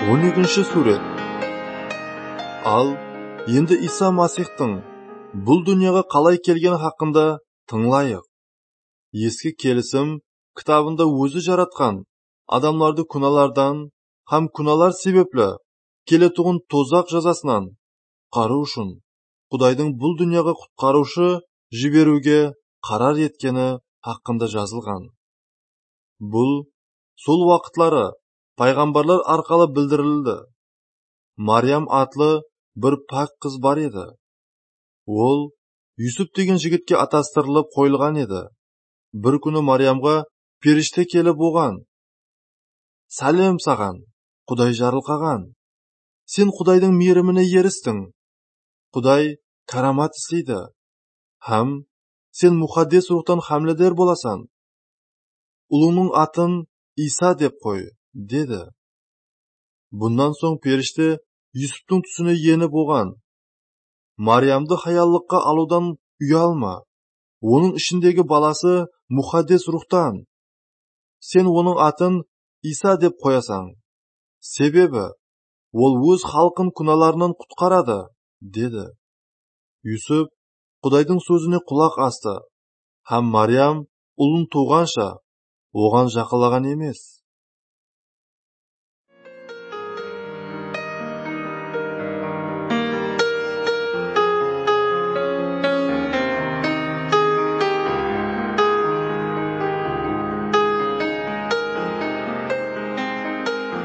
12-ші сурет. Ал енді Иса Масихтың бұл дүнияға қалай келгені хақында тыңлайық. Ескі келісім кітабында өзі жаратқан адамларды күналардан һәм күналар себеплі келетұғын тозақ жазасынан қару үшін Құдайдың бұл дүнияға құтқарушы жіберуге қарар еткені хақында жазылған. Бұл сол уақытлары пайғамбарлар арқылы білдірілді. Мариям атлы бір пак қыз бар еді. Ол Юсуп деген жігітке атастырылып қойылған еді. Бір күні Мариямға періште келіп оған: «Сәлем саған, Құдай жарылқаған. Сен Құдайдың мейіріміне ерістің. Құдай карамат істейді. Һәм сен мұқаддес рухтан хамледер боласан. Ұлыңның атын Иса деп қой», деді. Бұндан соң періште Юсуптың түсіне еніп оған: «Мариямды хаяллыққа алудан ұялма. Оның ішіндегі баласы мұқаддес рухтан. Сен оның атын Иса деп қоясаң. Себебі ол өз халқын күналарынан құтқарады», деді. Юсуп Құдайдың сөзіне құлақ асты, һәм Мариям ұлын туғанша оған жақылаған емес.